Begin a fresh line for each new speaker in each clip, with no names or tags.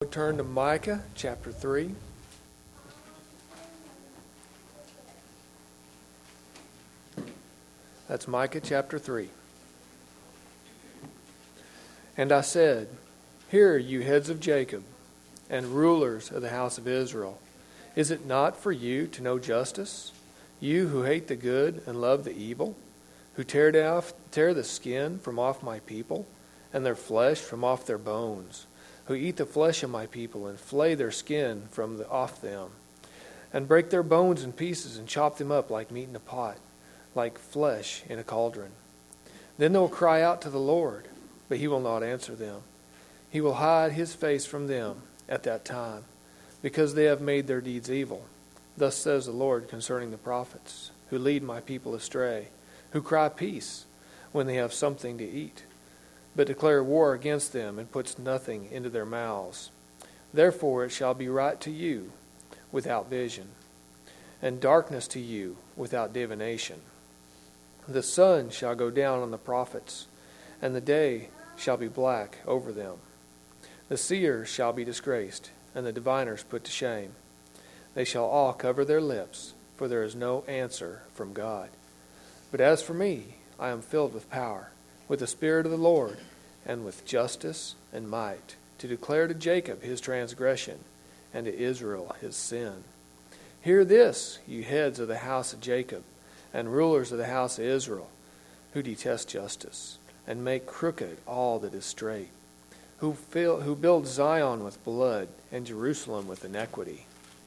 turn to Micah chapter 3. That's Micah chapter 3. And I said, Hear, you heads of Jacob, and rulers of the house of Israel. Is it not for you to know justice? You who hate the good and love the evil, who tear the skin from off my people, and their flesh from off their bones, who eat the flesh of my people, and flay their skin from off them, and break their bones in pieces, and chop them up like meat in a pot, like flesh in a cauldron. Then they will cry out to the Lord, but He will not answer them. He will hide His face from them at that time, because they have made their deeds evil. Thus says the Lord concerning the prophets, who lead my people astray, who cry peace when they have something to eat, but declare war against them and puts nothing into their mouths. Therefore it shall be right to you without vision, and darkness to you without divination. The sun shall go down on the prophets, and the day shall be black over them. The seers shall be disgraced, and the diviners put to shame. They shall all cover their lips, for there is no answer from God. But as for me, I am filled with power, with the Spirit of the Lord, and with justice and might, to declare to Jacob his transgression, and to Israel his sin. Hear this, you heads of the house of Jacob, and rulers of the house of Israel, who detest justice, and make crooked all that is straight, who build Zion with blood, and Jerusalem with iniquity.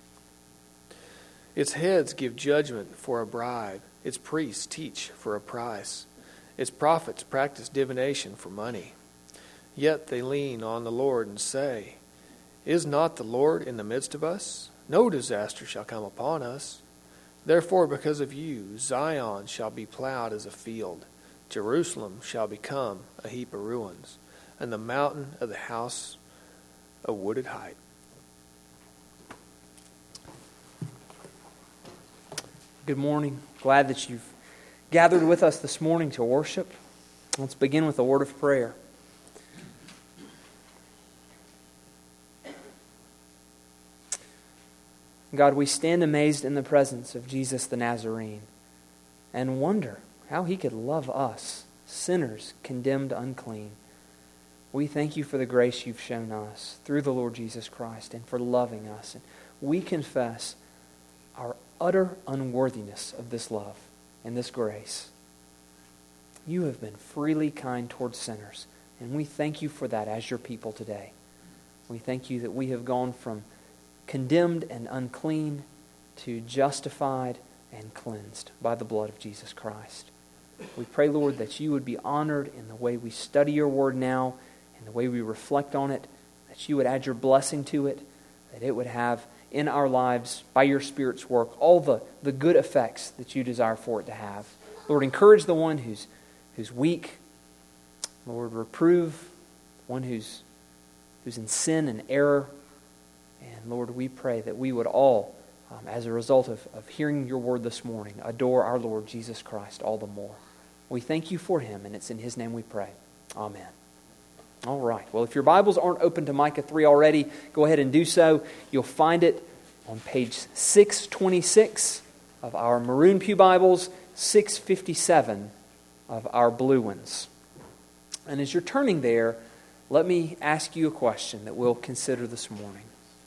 Its heads give judgment for a bribe, its priests teach for a price, its prophets practice divination for money. Yet they lean on the Lord and say, Is not the Lord in the midst of us? No disaster shall come upon us. Therefore, because of you, Zion shall be plowed as a field, Jerusalem shall become a heap of ruins, and the mountain of the house a wooded height.
Good morning. Glad that you've gathered with us this morning to worship. Let's begin with a word of prayer. God, we stand amazed in the presence of Jesus the Nazarene and wonder how He could love us, sinners condemned unclean. We thank You for the grace You've shown us through the Lord Jesus Christ and for loving us. And we confess our utter unworthiness of this love and this grace. You have been freely kind towards sinners, and we thank You for that as Your people today. We thank You that we have gone from condemned and unclean to justified and cleansed by the blood of Jesus Christ. We pray, Lord, that You would be honored in the way we study Your word now, and the way we reflect on it, that You would add Your blessing to it, that it would have in our lives, by Your Spirit's work, all the good effects that You desire for it to have. Lord, encourage the one who's weak. Lord, reprove one who's in sin and error. And Lord, we pray that we would all, as a result of hearing Your word this morning, adore our Lord Jesus Christ all the more. We thank You for Him, and it's in His name we pray. Amen. All right. Well, if your Bibles aren't open to Micah 3 already, go ahead and do so. You'll find it on page 626 of our maroon pew Bibles, 657 of our blue ones. And as you're turning there, let me ask you a question that we'll consider this morning.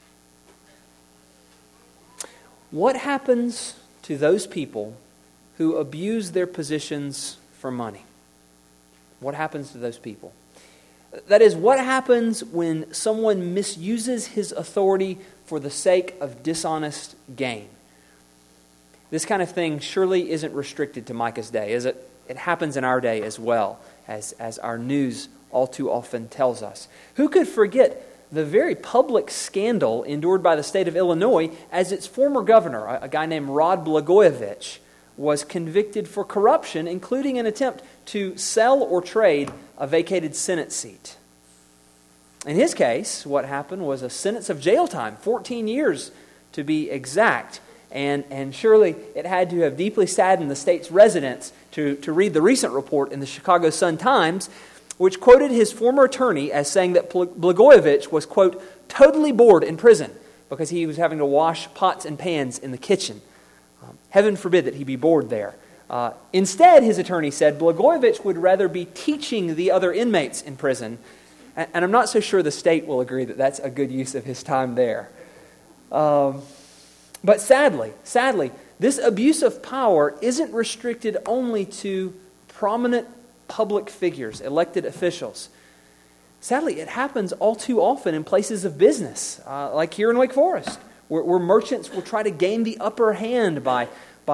What happens to those people who abuse their positions for money? What happens to those people? That is, what happens when someone misuses his authority for the sake of dishonest gain? This kind of thing surely isn't restricted to Micah's day, is it? It happens in our day as well, as our news all too often tells us. Who could forget the very public scandal endured by the state of Illinois as its former governor, a guy named Rod Blagojevich, was convicted for corruption, including an attempt to sell or trade a vacated Senate seat. In his case, what happened was a sentence of jail time, 14 years to be exact. And surely it had to have deeply saddened the state's residents to read the recent report in the Chicago Sun-Times, which quoted his former attorney as saying that Blagojevich was, quote, totally bored in prison because he was having to wash pots and pans in the kitchen. Heaven forbid that he be bored there. Instead, his attorney said, Blagojevich would rather be teaching the other inmates in prison, and I'm not so sure the state will agree that that's a good use of his time there. But sadly, this abuse of power isn't restricted only to prominent public figures, elected officials. Sadly, it happens all too often in places of business, like here in Wake Forest, where merchants will try to gain the upper hand by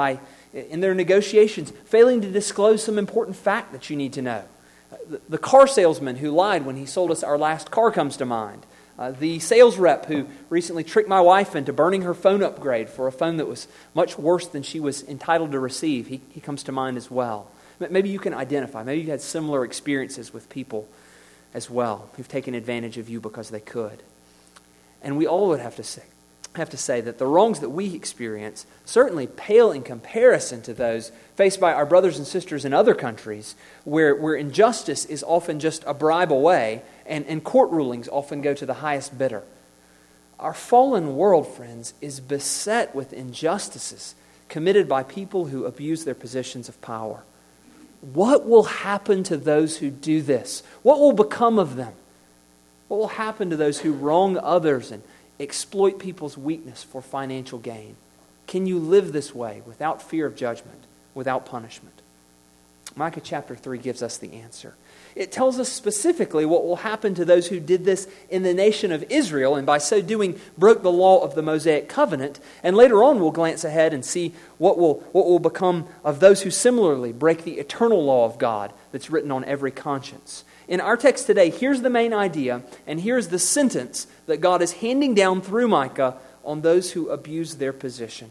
in their negotiations, failing to disclose some important fact that you need to know. The car salesman who lied when he sold us our last car comes to mind. The sales rep who recently tricked my wife into burning her phone upgrade for a phone that was much worse than she was entitled to receive. He comes to mind as well. Maybe you can identify. Maybe you had similar experiences with people as well who've taken advantage of you because they could. And we all would have to say that the wrongs that we experience certainly pale in comparison to those faced by our brothers and sisters in other countries where injustice is often just a bribe away and court rulings often go to the highest bidder. Our fallen world, friends, is beset with injustices committed by people who abuse their positions of power. What will happen to those who do this? What will become of them? What will happen to those who wrong others and exploit people's weakness for financial gain? Can you live this way without fear of judgment, without punishment? Micah chapter 3 gives us the answer. It tells us specifically what will happen to those who did this in the nation of Israel and by so doing broke the law of the Mosaic covenant. And later on we'll glance ahead and see what will become of those who similarly break the eternal law of God that's written on every conscience. In our text today, here's the main idea, and here's the sentence that God is handing down through Micah on those who abuse their position.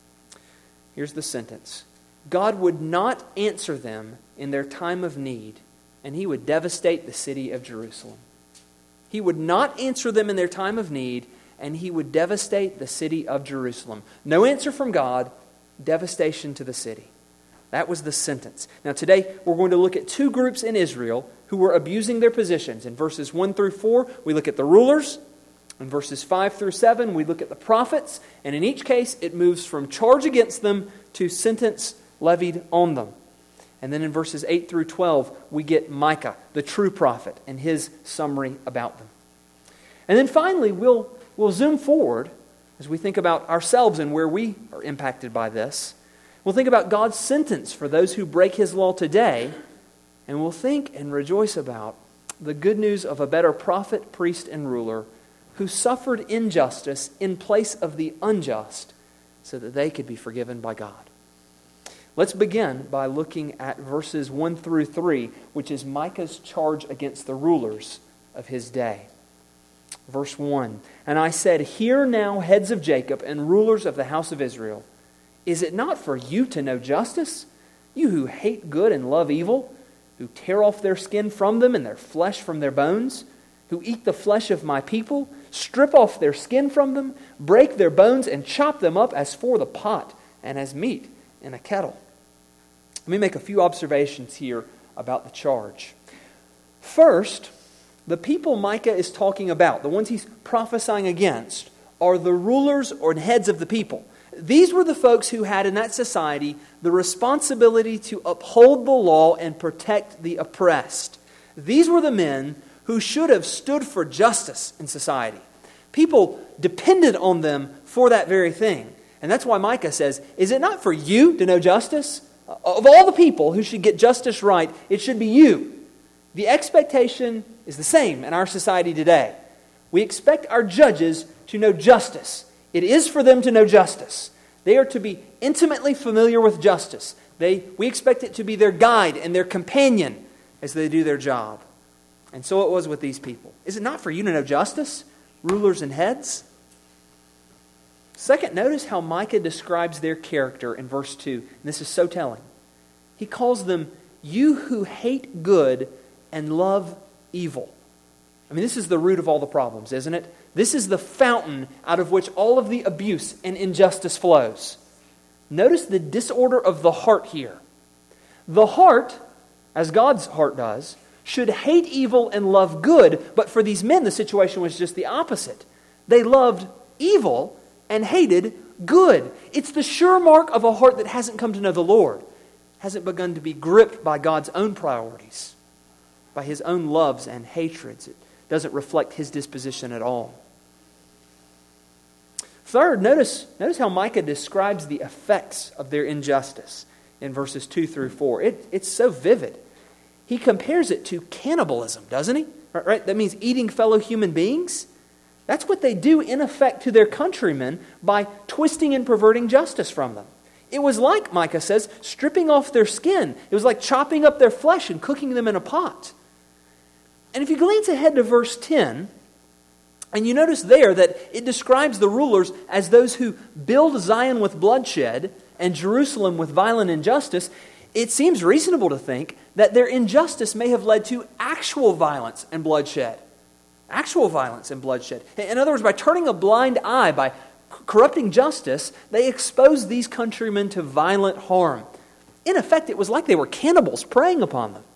Here's the sentence. God would not answer them in their time of need, and He would devastate the city of Jerusalem. He would not answer them in their time of need, and He would devastate the city of Jerusalem. No answer from God, devastation to the city. That was the sentence. Now today we're going to look at two groups in Israel who were abusing their positions. In verses 1 through 4, we look at the rulers. In verses 5 through 7, we look at the prophets. And in each case, it moves from charge against them to sentence levied on them. And then in verses 8 through 12, we get Micah, the true prophet, and his summary about them. And then finally, we'll zoom forward as we think about ourselves and where we are impacted by this. We'll think about God's sentence for those who break His law today, and we'll think and rejoice about the good news of a better prophet, priest, and ruler who suffered injustice in place of the unjust so that they could be forgiven by God. Let's begin by looking at verses 1 through 3, which is Micah's charge against the rulers of his day. Verse 1, "And I said, Hear now, heads of Jacob and rulers of the house of Israel. Is it not for you to know justice? You who hate good and love evil, who tear off their skin from them and their flesh from their bones, who eat the flesh of my people, strip off their skin from them, break their bones and chop them up as for the pot and as meat in a kettle." Let me make a few observations here about the charge. First, the people Micah is talking about, the ones he's prophesying against, are the rulers or heads of the people. These were the folks who had in that society the responsibility to uphold the law and protect the oppressed. These were the men who should have stood for justice in society. People depended on them for that very thing. And that's why Micah says, is it not for you to know justice? Of all the people who should get justice right, it should be you. The expectation is the same in our society today. We expect our judges to know justice. It is for them to know justice. They are to be intimately familiar with justice. We expect it to be their guide and their companion as they do their job. And so it was with these people. Is it not for you to know justice, rulers and heads? Second, notice how Micah describes their character in verse 2. And this is so telling. He calls them, you who hate good and love evil. I mean, this is the root of all the problems, isn't it? This is the fountain out of which all of the abuse and injustice flows. Notice the disorder of the heart here. The heart, as God's heart does, should hate evil and love good, but for these men the situation was just the opposite. They loved evil and hated good. It's the sure mark of a heart that hasn't come to know the Lord, hasn't begun to be gripped by God's own priorities, by His own loves and hatreds. It doesn't reflect His disposition at all. Third, notice how Micah describes the effects of their injustice in verses 2 through 4. It's so vivid. He compares it to cannibalism, doesn't he? Right? That means eating fellow human beings. That's what they do in effect to their countrymen by twisting and perverting justice from them. It was like, Micah says, stripping off their skin. It was like chopping up their flesh and cooking them in a pot. And if you glance ahead to verse 10, and you notice there that it describes the rulers as those who build Zion with bloodshed and Jerusalem with violent injustice, it seems reasonable to think that their injustice may have led to actual violence and bloodshed. Actual violence and bloodshed. In other words, by turning a blind eye, by corrupting justice, they exposed these countrymen to violent harm. In effect, it was like they were cannibals preying upon them.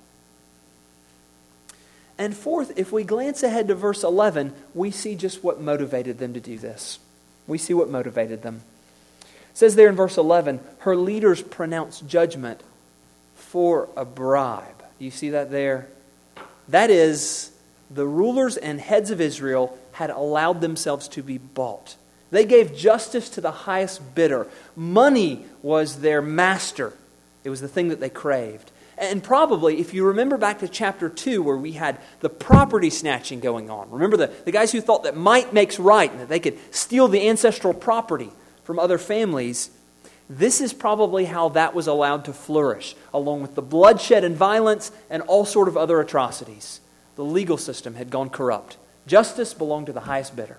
And fourth, if we glance ahead to verse 11, we see just what motivated them to do this. We see what motivated them. It says there in verse 11, her leaders pronounced judgment for a bribe. Do you see that there? That is, the rulers and heads of Israel had allowed themselves to be bought. They gave justice to the highest bidder. Money was their master. It was the thing that they craved. And probably, if you remember back to chapter 2 where we had the property snatching going on. Remember the guys who thought that might makes right and that they could steal the ancestral property from other families. This is probably how that was allowed to flourish, along with the bloodshed and violence and all sort of other atrocities. The legal system had gone corrupt. Justice belonged to the highest bidder.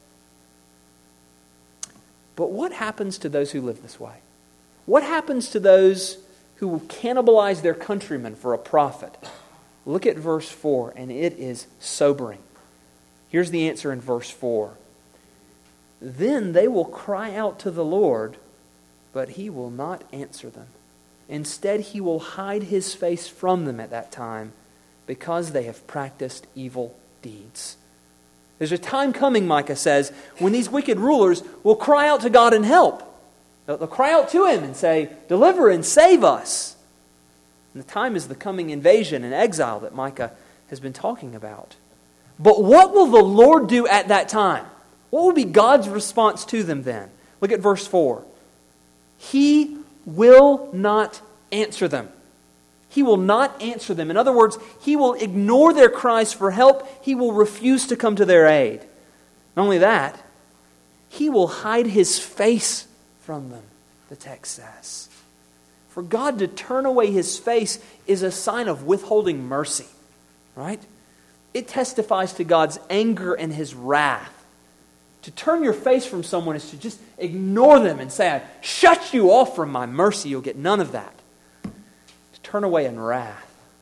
But what happens to those who live this way? What happens to those who will cannibalize their countrymen for a profit? Look at verse 4, and it is sobering. Here's the answer in verse 4. Then they will cry out to the Lord, but He will not answer them. Instead, He will hide His face from them at that time, because they have practiced evil deeds. There's a time coming, Micah says, when these wicked rulers will cry out to God in help. They'll cry out to Him and say, deliver and save us. And the time is the coming invasion and exile that Micah has been talking about. But what will the Lord do at that time? What will be God's response to them then? Look at verse 4. He will not answer them. He will not answer them. In other words, He will ignore their cries for help. He will refuse to come to their aid. Not only that, He will hide His face from them, the text says. For God to turn away His face is a sign of withholding mercy, right? It testifies to God's anger and His wrath. To turn your face from someone is to just ignore them and say, I shut you off from my mercy. You'll get none of that. To turn away in wrath.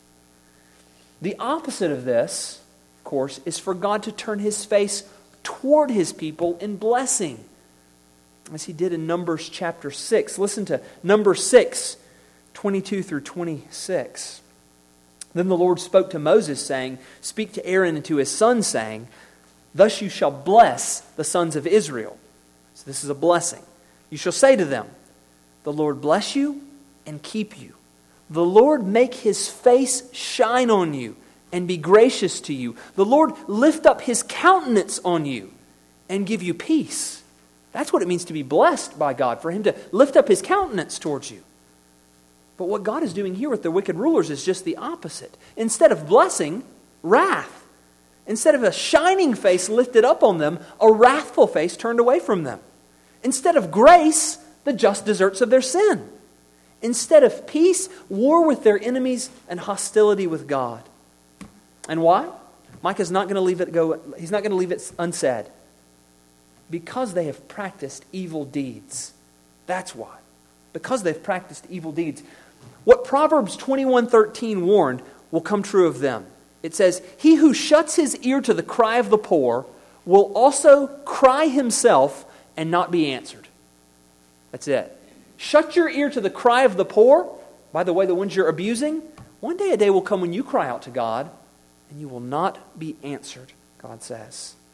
The opposite of this, of course, is for God to turn His face toward His people in blessing, as He did in Numbers chapter 6. Listen to Numbers 6, 22 through 26. Then the Lord spoke to Moses, saying, speak to Aaron and to his sons, saying, thus you shall bless the sons of Israel. So this is a blessing. You shall say to them, the Lord bless you and keep you. The Lord make His face shine on you and be gracious to you. The Lord lift up His countenance on you and give you peace. That's what it means to be blessed by God, for Him to lift up His countenance towards you. But what God is doing here with the wicked rulers is just the opposite. Instead of blessing, wrath. Instead of a shining face lifted up on them, a wrathful face turned away from them. Instead of grace, the just deserts of their sin. Instead of peace, war with their enemies and hostility with God. And why? Micah's not going to leave it go. He's not going to leave it unsaid. Because they have practiced evil deeds. That's why. Because they've practiced evil deeds. What Proverbs 21:13 warned will come true of them. It says, he who shuts his ear to the cry of the poor will also cry himself and not be answered. That's it. Shut your ear to the cry of the poor. By the way, the ones you're abusing. One day a day will come when you cry out to God and you will not be answered, God says.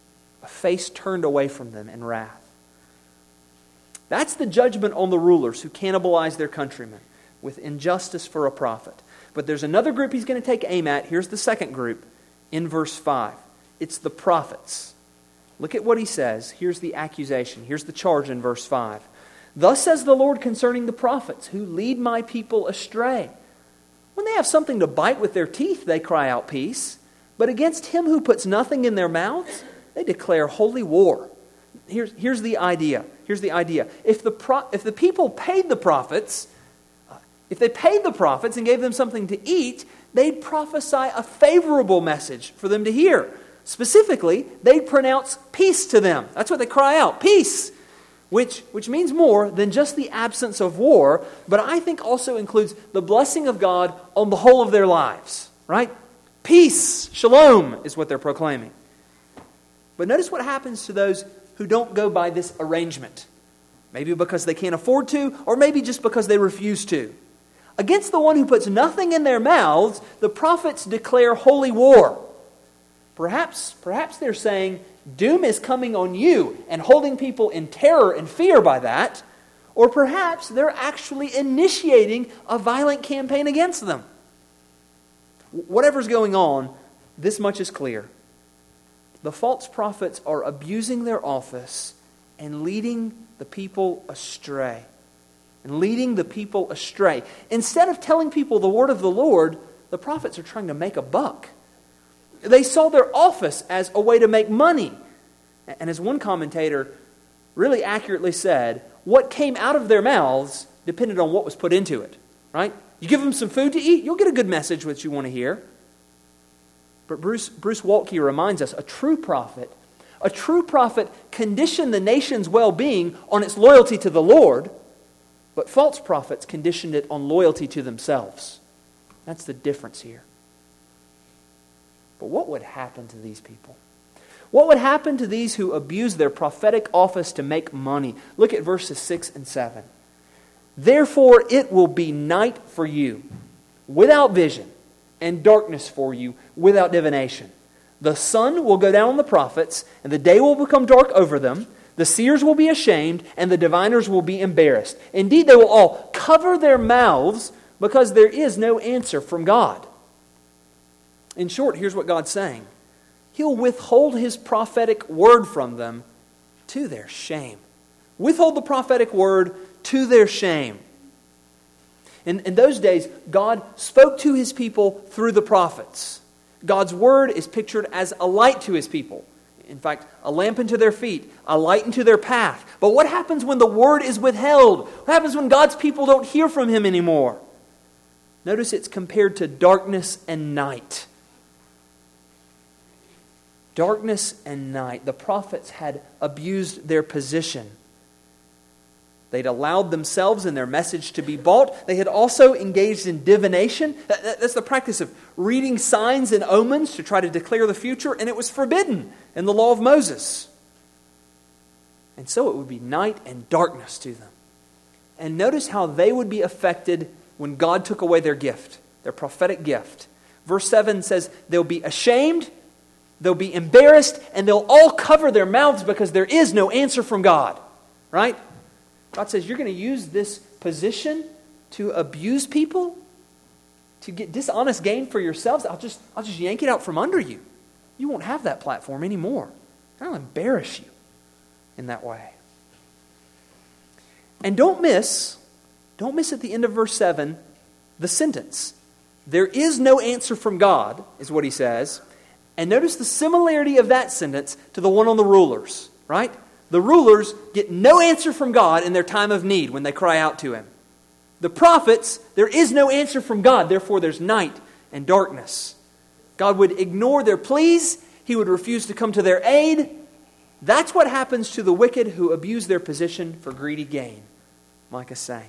a face turned away from them in wrath. That's the judgment on the rulers who cannibalize their countrymen with injustice for a profit. But there's another group he's going to take aim at. Here's the second group in verse 5. It's the prophets. Look at what he says. Here's the accusation. Here's the charge in verse 5. Thus says the Lord concerning the prophets who lead my people astray. When they have something to bite with their teeth, they cry out peace. But against him who puts nothing in their mouths, they declare holy war. Here's the idea. Here's the idea. If the people paid the prophets, if they paid the prophets and gave them something to eat, they'd prophesy a favorable message for them to hear. Specifically, they'd pronounce peace to them. That's what they cry out, peace, which means more than just the absence of war, but I think also includes the blessing of God on the whole of their lives, right? Peace, shalom, is what they're proclaiming. But notice what happens to those who don't go by this arrangement. Maybe because they can't afford to, or maybe just because they refuse to. Against the one who puts nothing in their mouths, the prophets declare holy war. Perhaps they're saying, doom is coming on you, and holding people in terror and fear by that. Or perhaps they're actually initiating a violent campaign against them. Whatever's going on, this much is clear. The false prophets are abusing their office and leading the people astray. Instead of telling people the word of the Lord, the prophets are trying to make a buck. They saw their office as a way to make money. And as one commentator really accurately said, what came out of their mouths depended on what was put into it. Right? You give them some food to eat, you'll get a good message which you want to hear. But Bruce Waltke reminds us, a true prophet conditioned the nation's well-being on its loyalty to the Lord, but false prophets conditioned it on loyalty to themselves. That's the difference here. But what would happen to these people? What would happen to these who abuse their prophetic office to make money? Look at verses 6 and 7. Therefore it will be night for you, without vision, and darkness for you, without divination. The sun will go down on the prophets, and the day will become dark over them. The seers will be ashamed, and the diviners will be embarrassed. Indeed, they will all cover their mouths, because there is no answer from God. In short, here's what God's saying. He'll withhold His prophetic word from them to their shame. Withhold the prophetic word to their shame. In those days, God spoke to His people through the prophets. God's word is pictured as a light to His people. In fact, a lamp unto their feet, a light into their path. But what happens when the word is withheld? What happens when God's people don't hear from Him anymore? Notice it's compared to darkness and night. Darkness and night. The prophets had abused their position. They'd allowed themselves and their message to be bought. They had also engaged in divination. That's the practice of reading signs and omens to try to declare the future, and it was forbidden in the law of Moses. And so it would be night and darkness to them. And notice how they would be affected when God took away their gift, their prophetic gift. Verse 7 says they'll be ashamed, they'll be embarrassed, and they'll all cover their mouths because there is no answer from God. Right? God says, you're going to use this position to abuse people, to get dishonest gain for yourselves. I'll just yank it out from under you. You won't have that platform anymore. I'll embarrass you in that way. And don't miss at the end of verse 7 the sentence. There is no answer from God, is what he says. And notice the similarity of that sentence to the one on the rulers, right? The rulers get no answer from God in their time of need when they cry out to Him. The prophets, there is no answer from God, therefore there's night and darkness. God would ignore their pleas. He would refuse to come to their aid. That's what happens to the wicked who abuse their position for greedy gain, Micah sang.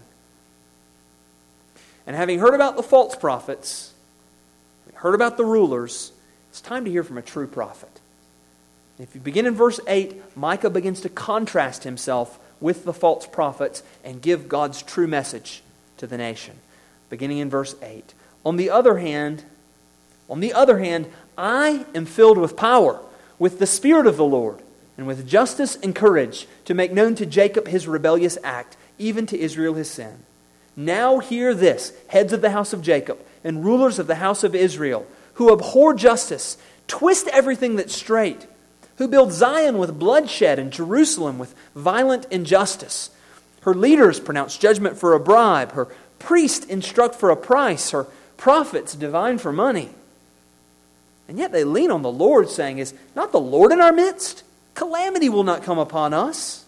And having heard about the false prophets, heard about the rulers, it's time to hear from a true prophet. If you begin in verse 8, Micah begins to contrast himself with the false prophets and give God's true message to the nation. Beginning in verse 8. On the other hand, I am filled with power, with the Spirit of the Lord. and with justice and courage to make known to Jacob his rebellious act, even to Israel his sin. Now hear this, heads of the house of Jacob and rulers of the house of Israel, who abhor justice, twist everything that's straight, who build Zion with bloodshed and Jerusalem with violent injustice. Her leaders pronounce judgment for a bribe, her priests instruct for a price, her prophets divine for money. And yet they lean on the Lord, saying, is not the Lord in our midst? Calamity will not come upon us.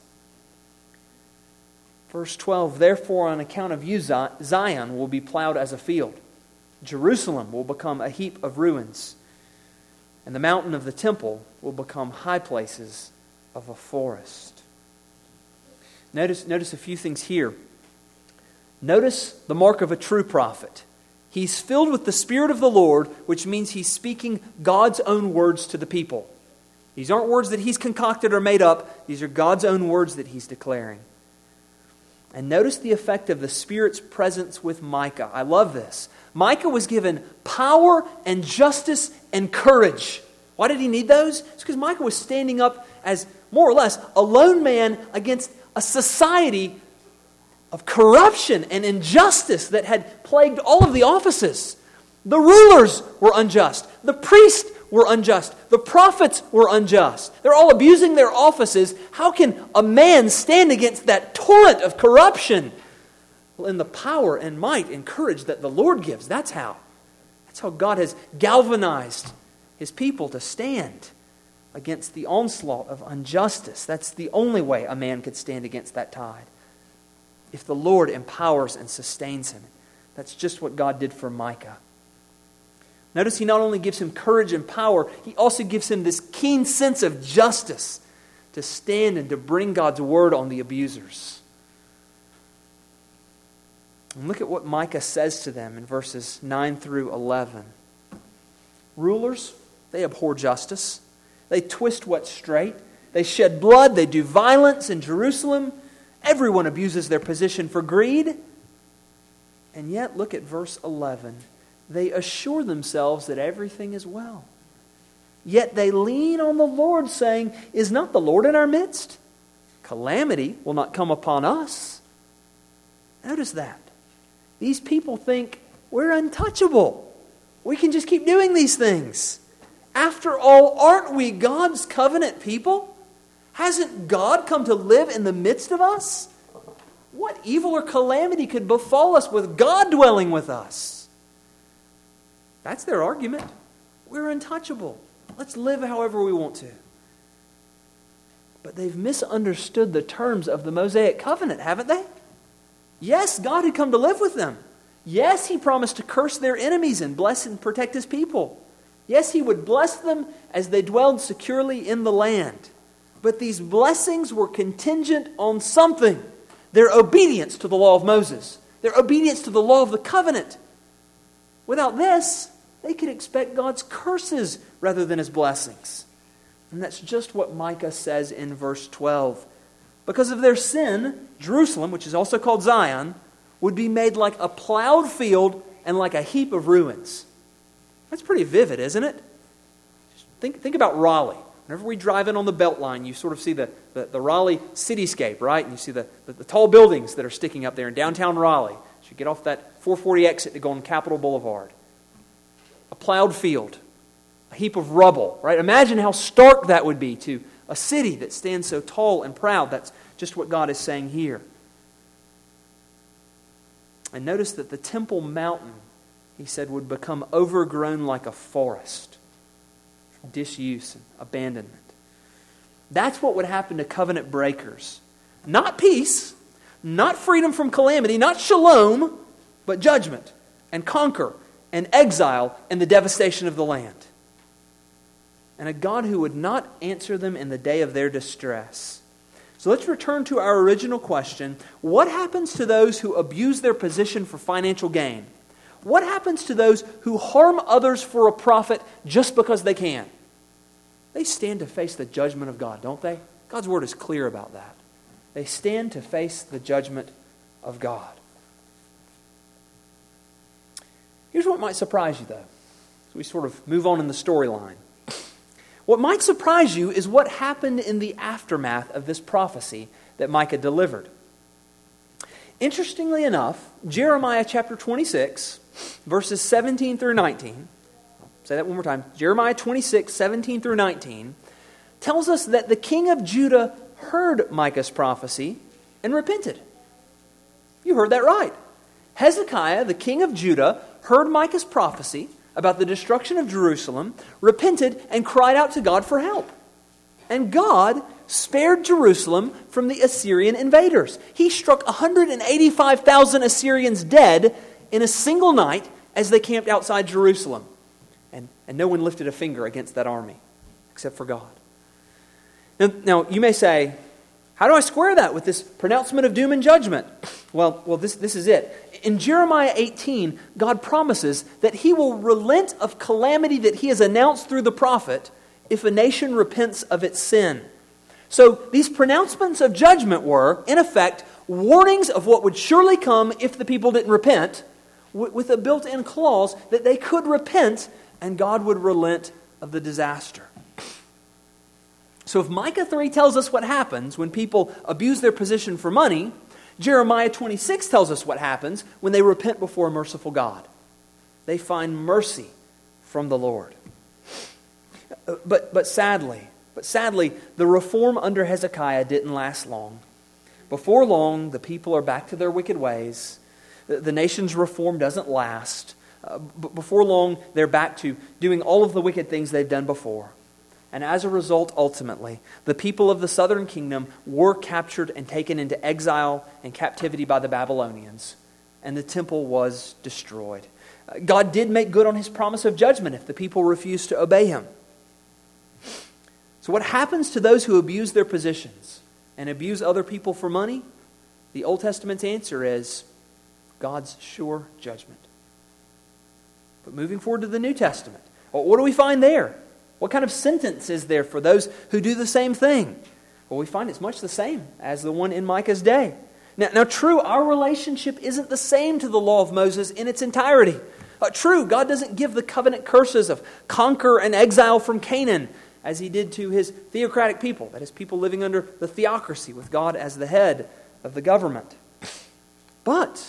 Verse 12, therefore on account of you Zion will be plowed as a field. Jerusalem will become a heap of ruins. And the mountain of the temple will become high places of a forest. Notice a few things here. Notice the mark of a true prophet. He's filled with the Spirit of the Lord, which means he's speaking God's own words to the people. These aren't words that he's concocted or made up. These are God's own words that he's declaring. And notice the effect of the Spirit's presence with Micah. I love this. Micah was given power and justice and courage. Why did he need those? It's because Micah was standing up as, more or less, a lone man against a society of corruption and injustice that had plagued all of the offices. The rulers were unjust. The priests were unjust. The prophets were unjust. They're all abusing their offices. How can a man stand against that torrent of corruption? Well, in the power and might and courage that the Lord gives, that's how. That's how God has galvanized His people to stand against the onslaught of injustice. That's the only way a man could stand against that tide. If the Lord empowers and sustains him. That's just what God did for Micah. Notice he not only gives him courage and power, he also gives him this keen sense of justice to stand and to bring God's word on the abusers. And look at what Micah says to them in verses 9 through 11. Rulers, they abhor justice. They twist what's straight. They shed blood. They do violence in Jerusalem. Everyone abuses their position for greed. And yet, look at verse 11. They assure themselves that everything is well. Yet they lean on the Lord, saying, is not the Lord in our midst? Calamity will not come upon us. Notice that. These people think we're untouchable. We can just keep doing these things. After all, aren't we God's covenant people? Hasn't God come to live in the midst of us? What evil or calamity could befall us with God dwelling with us? That's their argument. We're untouchable. Let's live however we want to. But they've misunderstood the terms of the Mosaic covenant, haven't they? Yes, God had come to live with them. Yes, He promised to curse their enemies and bless and protect His people. Yes, He would bless them as they dwelled securely in the land. But these blessings were contingent on something. Their obedience to the law of Moses. Their obedience to the law of the covenant. Without this, they could expect God's curses rather than His blessings. And that's just what Micah says in verse 12. Because of their sin, Jerusalem, which is also called Zion, would be made like a plowed field and like a heap of ruins. That's pretty vivid, isn't it? Just think about Raleigh. Whenever we drive in on the Beltline, you sort of see the Raleigh cityscape, right? And you see the tall buildings that are sticking up there in downtown Raleigh. As you get off that 440 exit to go on Capitol Boulevard. A plowed field. A heap of rubble, right? Imagine how stark that would be to a city that stands so tall and proud. That's just what God is saying here. And notice that the Temple Mountain, He said, would become overgrown like a forest. Disuse and abandonment. That's what would happen to covenant breakers. Not peace, not freedom from calamity, not shalom, but judgment and conquer and exile and the devastation of the land. And a God who would not answer them in the day of their distress. So let's return to our original question. What happens to those who abuse their position for financial gain? What happens to those who harm others for a profit just because they can? They stand to face the judgment of God, don't they? God's word is clear about that. They stand to face the judgment of God. Here's what might surprise you, though, as we sort of move on in the storyline. What might surprise you is what happened in the aftermath of this prophecy that Micah delivered. Interestingly enough, Jeremiah chapter 26, verses 17 through 19, say that one more time, Jeremiah 26, 17 through 19, tells us that the king of Judah heard Micah's prophecy and repented. You heard that right. Hezekiah, the king of Judah, heard Micah's prophecy about the destruction of Jerusalem, repented, and cried out to God for help. And God spared Jerusalem from the Assyrian invaders. He struck 185,000 Assyrians dead in a single night as they camped outside Jerusalem. And no one lifted a finger against that army, except for God. Now you may say, how do I square that with this pronouncement of doom and judgment? Well, this is it. In Jeremiah 18, God promises that He will relent of calamity that He has announced through the prophet if a nation repents of its sin. So these pronouncements of judgment were, in effect, warnings of what would surely come if the people didn't repent, with a built-in clause that they could repent and God would relent of the disaster. So if Micah 3 tells us what happens when people abuse their position for money, Jeremiah 26 tells us what happens when they repent before a merciful God. They find mercy from the Lord. But sadly, the reform under Hezekiah didn't last long. Before long, the people are back to their wicked ways. The nation's reform doesn't last. Before long, they're back to doing all of the wicked things they've done before. And as a result, ultimately, the people of the southern kingdom were captured and taken into exile and captivity by the Babylonians. And the temple was destroyed. God did make good on His promise of judgment if the people refused to obey Him. So what happens to those who abuse their positions and abuse other people for money? The Old Testament's answer is God's sure judgment. But moving forward to the New Testament, what do we find there? What kind of sentence is there for those who do the same thing? Well, we find it's much the same as the one in Micah's day. Now, true, our relationship isn't the same to the law of Moses in its entirety. True, God doesn't give the covenant curses of conquer and exile from Canaan as He did to His theocratic people, that is, people living under the theocracy with God as the head of the government. But,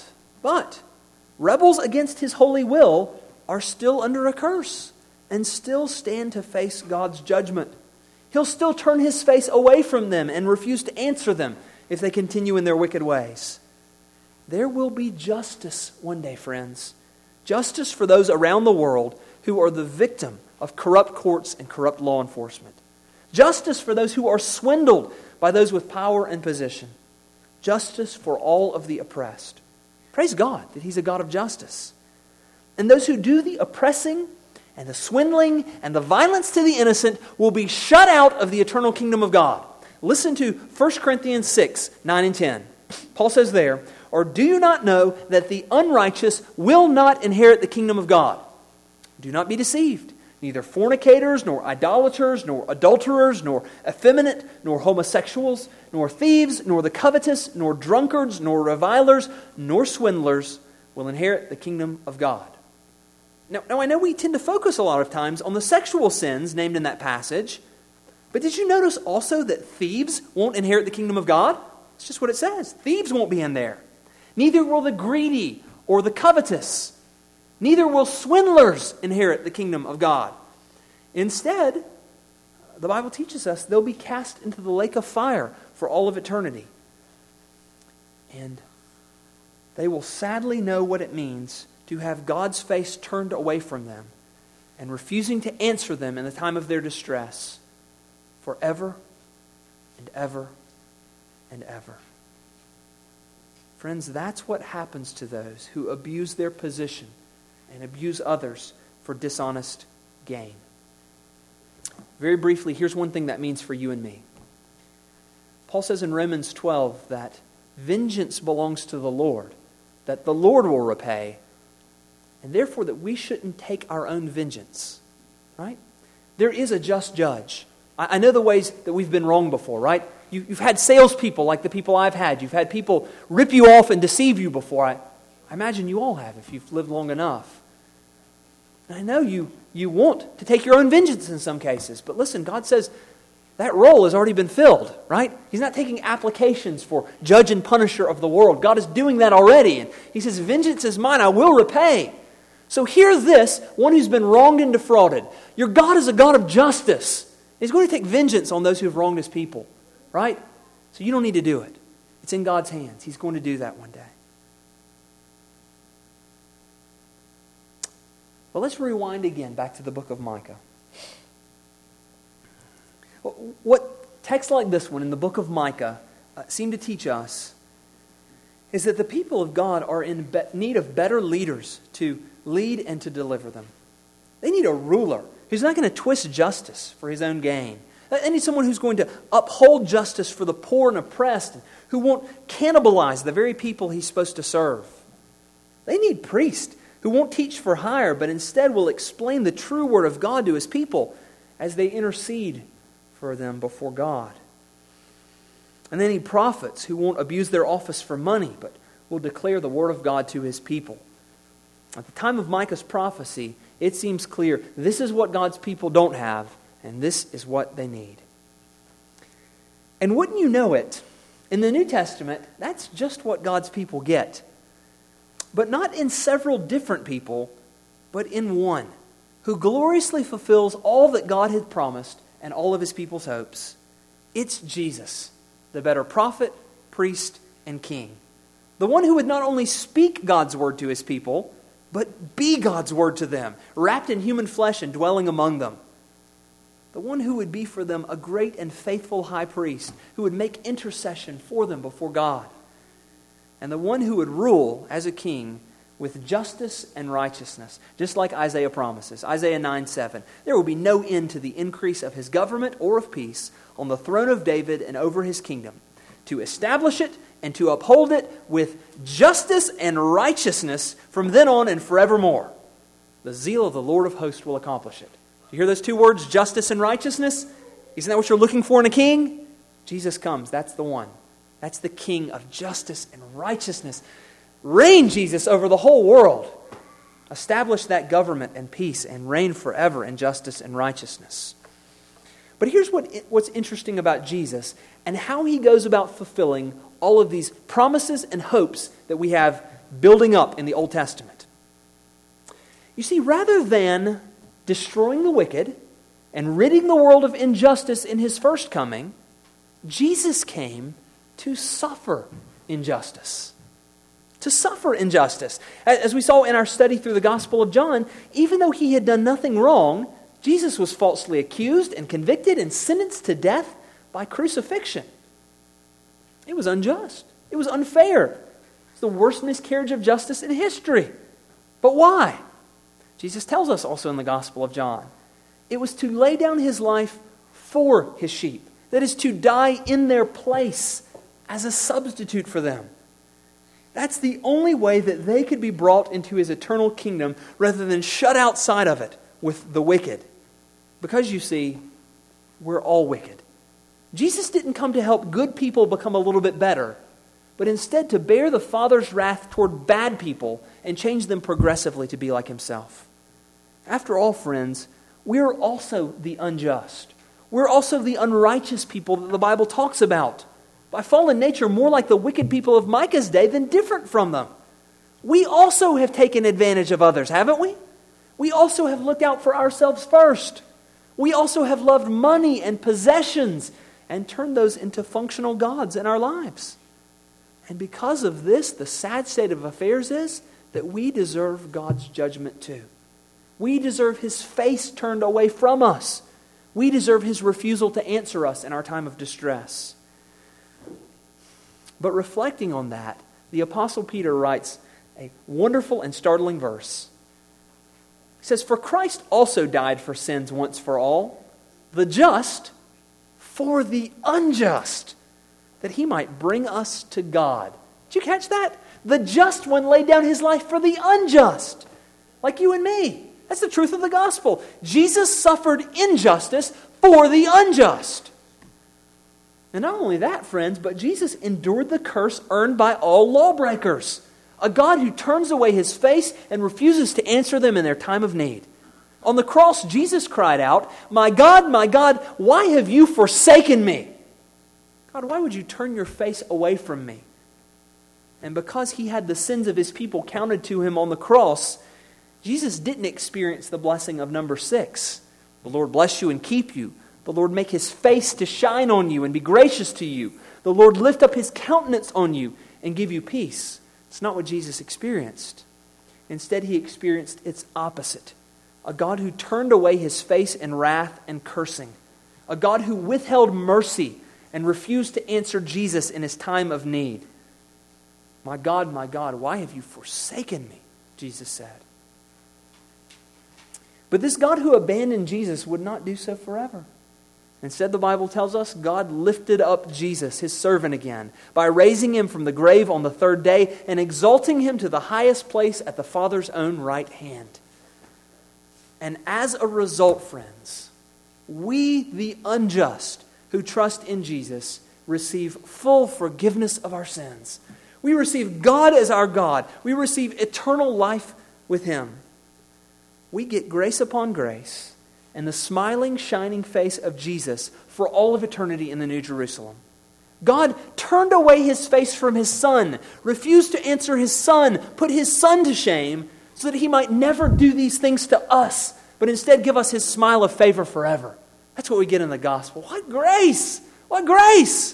rebels against His holy will are still under a curse and still stand to face God's judgment. He'll still turn His face away from them and refuse to answer them if they continue in their wicked ways. There will be justice one day, friends. Justice for those around the world who are the victim of corrupt courts and corrupt law enforcement. Justice for those who are swindled by those with power and position. Justice for all of the oppressed. Praise God that He's a God of justice. And those who do the oppressing and the swindling and the violence to the innocent will be shut out of the eternal kingdom of God. Listen to 1 Corinthians 6, 9 and 10. Paul says there, "Or do you not know that the unrighteous will not inherit the kingdom of God? Do not be deceived. Neither fornicators, nor idolaters, nor adulterers, nor effeminate, nor homosexuals, nor thieves, nor the covetous, nor drunkards, nor revilers, nor swindlers will inherit the kingdom of God." Now I know we tend to focus a lot of times on the sexual sins named in that passage, but did you notice also that thieves won't inherit the kingdom of God? It's just what it says. Thieves won't be in there. Neither will the greedy or the covetous. Neither will swindlers inherit the kingdom of God. Instead, the Bible teaches us they'll be cast into the lake of fire for all of eternity. And they will sadly know what it means to have God's face turned away from them and refusing to answer them in the time of their distress forever and ever and ever. Friends, that's what happens to those who abuse their position and abuse others for dishonest gain. Very briefly, here's one thing that means for you and me. Paul says in Romans 12 that vengeance belongs to the Lord, that the Lord will repay, and therefore that we shouldn't take our own vengeance. Right? There is a just judge. I know the ways that we've been wrong before, right? You've had salespeople like the people I've had. You've had people rip you off and deceive you before. I imagine you all have if you've lived long enough. And I know you You want to take your own vengeance in some cases. But listen, God says that role has already been filled, right? He's not taking applications for judge and punisher of the world. God is doing that already. And He says, vengeance is mine, I will repay. So hear this, one who's been wronged and defrauded. Your God is a God of justice. He's going to take vengeance on those who have wronged His people, right? So you don't need to do it. It's in God's hands. He's going to do that one day. Well, let's rewind again back to the book of Micah. What texts like this one in the book of Micah seem to teach us is that the people of God are in need of better leaders to lead and to deliver them. They need a ruler who's not going to twist justice for his own gain. They need someone who's going to uphold justice for the poor and oppressed, who won't cannibalize the very people He's supposed to serve. They need priests who won't teach for hire, but instead will explain the true word of God to His people as they intercede for them before God. And they need prophets who won't abuse their office for money, but will declare the word of God to His people. At the time of Micah's prophecy, it seems clear this is what God's people don't have, and this is what they need. And wouldn't you know it, in the New Testament, that's just what God's people get. But not in several different people, but in one, who gloriously fulfills all that God had promised and all of His people's hopes. It's Jesus, the better prophet, priest, and king. The one who would not only speak God's word to His people, but be God's word to them, wrapped in human flesh and dwelling among them. The one who would be for them a great and faithful high priest, who would make intercession for them before God. And the one who would rule as a king with justice and righteousness, just like Isaiah promises. Isaiah 9:7. There will be no end to the increase of His government or of peace on the throne of David and over His kingdom, to establish it and to uphold it with justice and righteousness from then on and forevermore. The zeal of the Lord of hosts will accomplish it. You hear those two words, justice and righteousness? Isn't that what you're looking for in a king? Jesus comes. That's the one. That's the King of justice and righteousness. Reign, Jesus, over the whole world. Establish that government and peace and reign forever in justice and righteousness. But here's what's interesting about Jesus and how He goes about fulfilling all of these promises and hopes that we have building up in the Old Testament. You see, rather than destroying the wicked and ridding the world of injustice in His first coming, Jesus came to suffer injustice. To suffer injustice. As we saw in our study through the Gospel of John, even though He had done nothing wrong, Jesus was falsely accused and convicted and sentenced to death by crucifixion. It was unjust. It was unfair. It's the worst miscarriage of justice in history. But why? Jesus tells us also in the Gospel of John. It was to lay down His life for His sheep. That is, to die in their place as a substitute for them. That's the only way that they could be brought into His eternal kingdom rather than shut outside of it with the wicked. Because you see, we're all wicked. Jesus didn't come to help good people become a little bit better, but instead to bear the Father's wrath toward bad people and change them progressively to be like Himself. After all, friends, we're also the unjust. We're also the unrighteous people that the Bible talks about. By fallen nature, more like the wicked people of Micah's day than different from them. We also have taken advantage of others, haven't we? We also have looked out for ourselves first. We also have loved money and possessions and turned those into functional gods in our lives. And because of this, the sad state of affairs is that we deserve God's judgment too. We deserve His face turned away from us. We deserve His refusal to answer us in our time of distress. But reflecting on that, the Apostle Peter writes a wonderful and startling verse. He says, "For Christ also died for sins once for all, the just for the unjust, that He might bring us to God." Did you catch that? The just one laid down His life for the unjust, like you and me. That's the truth of the gospel. Jesus suffered injustice for the unjust. And not only that, friends, but Jesus endured the curse earned by all lawbreakers. A God who turns away His face and refuses to answer them in their time of need. On the cross, Jesus cried out, my God, why have you forsaken me?" God, why would you turn your face away from me? And because he had the sins of his people counted to him on the cross, Jesus didn't experience the blessing of number 6. The Lord bless you and keep you. The Lord make his face to shine on you and be gracious to you. The Lord lift up his countenance on you and give you peace. It's not what Jesus experienced. Instead, he experienced its opposite. A God who turned away his face in wrath and cursing. A God who withheld mercy and refused to answer Jesus in his time of need. My God, why have you forsaken me?" Jesus said. But this God who abandoned Jesus would not do so forever. Instead, the Bible tells us, God lifted up Jesus, his servant again, by raising him from the grave on the 3rd day and exalting him to the highest place at the Father's own right hand. And as a result, friends, we, the unjust, who trust in Jesus, receive full forgiveness of our sins. We receive God as our God. We receive eternal life with him. We get grace upon grace and the smiling, shining face of Jesus for all of eternity in the New Jerusalem. God turned away his face from his Son, refused to answer his Son, put his Son to shame so that he might never do these things to us, but instead give us his smile of favor forever. That's what we get in the gospel. What grace! What grace!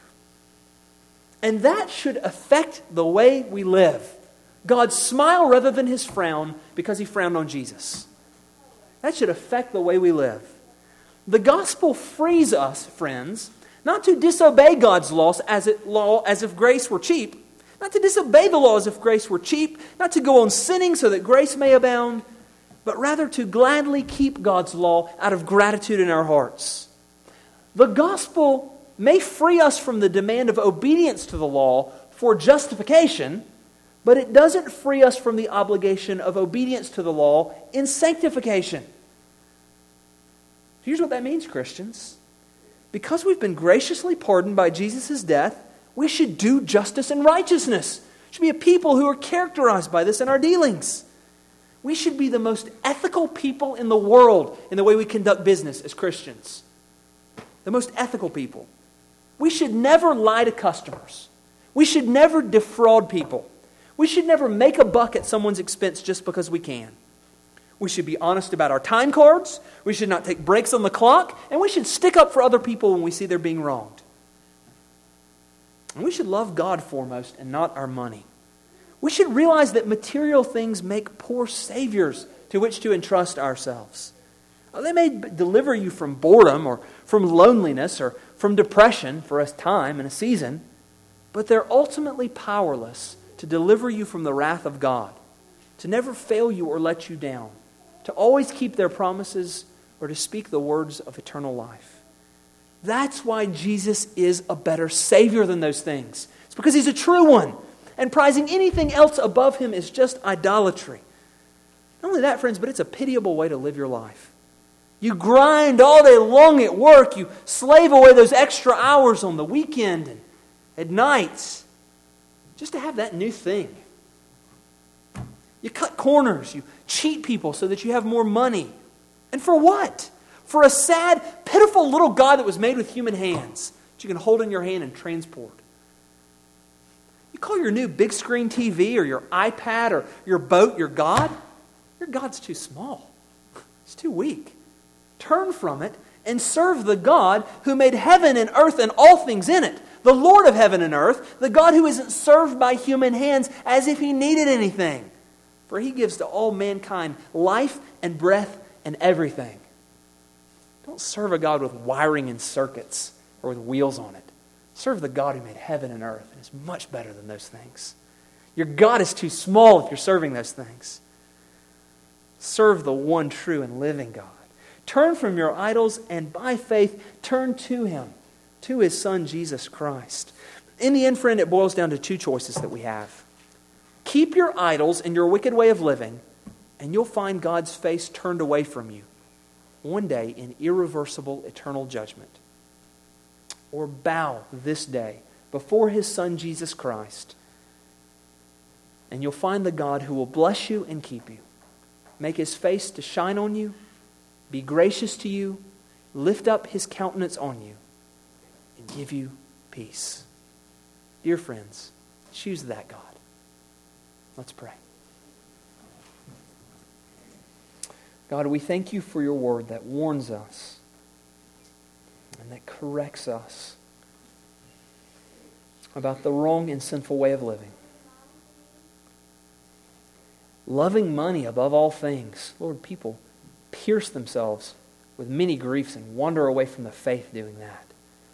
And that should affect the way we live. God's smile rather than his frown because he frowned on Jesus. That should affect the way we live. The gospel frees us, friends, not to disobey God's law as if grace were cheap, not to disobey the law as if grace were cheap, not to go on sinning so that grace may abound, but rather to gladly keep God's law out of gratitude in our hearts. The gospel may free us from the demand of obedience to the law for justification, but it doesn't free us from the obligation of obedience to the law in sanctification. Here's what that means, Christians. Because we've been graciously pardoned by Jesus' death, we should do justice and righteousness. We should be a people who are characterized by this in our dealings. We should be the most ethical people in the world in the way we conduct business as Christians. The most ethical people. We should never lie to customers. We should never defraud people. We should never make a buck at someone's expense just because we can. We should be honest about our time cards. We should not take breaks on the clock. And we should stick up for other people when we see they're being wronged. And we should love God foremost and not our money. We should realize that material things make poor saviors to which to entrust ourselves. They may deliver you from boredom or from loneliness or from depression for a time and a season, but they're ultimately powerless to deliver you from the wrath of God, to never fail you or let you down, to always keep their promises or to speak the words of eternal life. That's why Jesus is a better Savior than those things. It's because He's a true one. And prizing anything else above Him is just idolatry. Not only that, friends, but it's a pitiable way to live your life. You grind all day long at work. You slave away those extra hours on the weekend and at nights just to have that new thing. You cut corners. You cheat people so that you have more money. And for what? For a sad, pitiful little God that was made with human hands that you can hold in your hand and transport. You call your new big screen TV or your iPad or your boat your God? Your God's too small. It's too weak. Turn from it and serve the God who made heaven and earth and all things in it. The Lord of heaven and earth, the God who isn't served by human hands as if He needed anything. For He gives to all mankind life and breath and everything. Don't serve a God with wiring and circuits or with wheels on it. Serve the God who made heaven and earth and is much better than those things. Your God is too small if you're serving those things. Serve the one true and living God. Turn from your idols and by faith turn to Him, to His Son Jesus Christ. In the end, friend, it boils down to two choices that we have. Keep your idols and your wicked way of living, and you'll find God's face turned away from you one day in irreversible eternal judgment. Or bow this day before His Son Jesus Christ, and you'll find the God who will bless you and keep you. make His face to shine on you, be gracious to you, lift up His countenance on you, and give you peace. Dear friends, choose that God. Let's pray. God, we thank you for your word that warns us and that corrects us about the wrong and sinful way of living. Loving money above all things. Lord, people pierce themselves with many griefs and wander away from the faith doing that.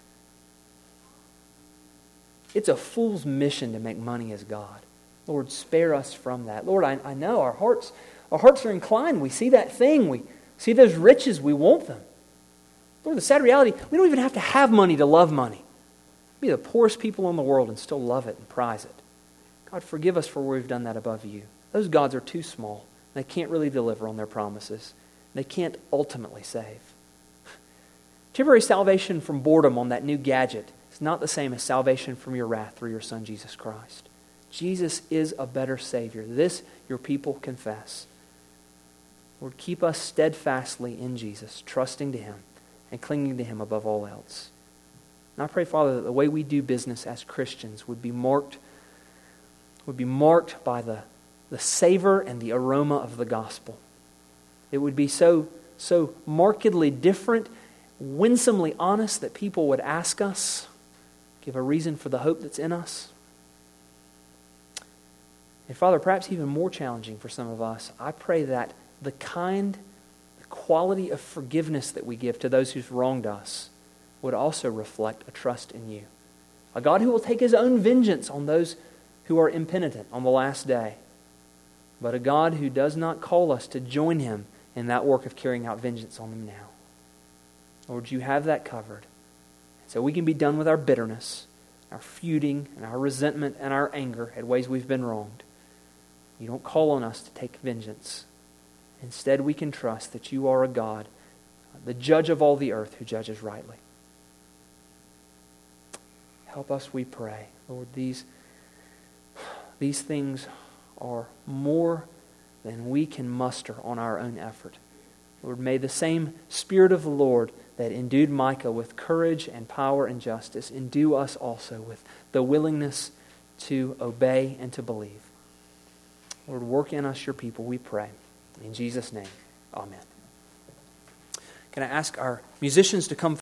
It's a fool's mission to make money as God. Lord, spare us from that. Lord, I know our hearts are inclined. We see that thing. We see those riches. We want them. Lord, the sad reality, we don't even have to have money to love money. Be the poorest people in the world and still love it and prize it. God, forgive us for where we've done that above you. Those gods are too small. They can't really deliver on their promises. They can't ultimately save. Temporary salvation from boredom on that new gadget is not the same as salvation from your wrath through your Son, Jesus Christ. Jesus is a better Savior. This your people confess. Lord, keep us steadfastly in Jesus, trusting to Him and clinging to Him above all else. And I pray, Father, that the way we do business as Christians would be marked by the savor and the aroma of the gospel. It would be so markedly different, winsomely honest that people would ask us, give a reason for the hope that's in us. And Father, perhaps even more challenging for some of us, I pray that the quality of forgiveness that we give to those who've wronged us would also reflect a trust in you. A God who will take His own vengeance on those who are impenitent on the last day. But a God who does not call us to join Him in that work of carrying out vengeance on them now. Lord, you have that covered. So we can be done with our bitterness, our feuding, and our resentment and our anger at ways we've been wronged. You don't call on us to take vengeance. Instead, we can trust that you are a God, the judge of all the earth, who judges rightly. Help us, we pray. Lord, these things are more than we can muster on our own effort. Lord, may the same Spirit of the Lord that endued Micah with courage and power and justice endue us also with the willingness to obey and to believe. Lord, work in us, your people, we pray. In Jesus' name, amen. Can I ask our musicians to come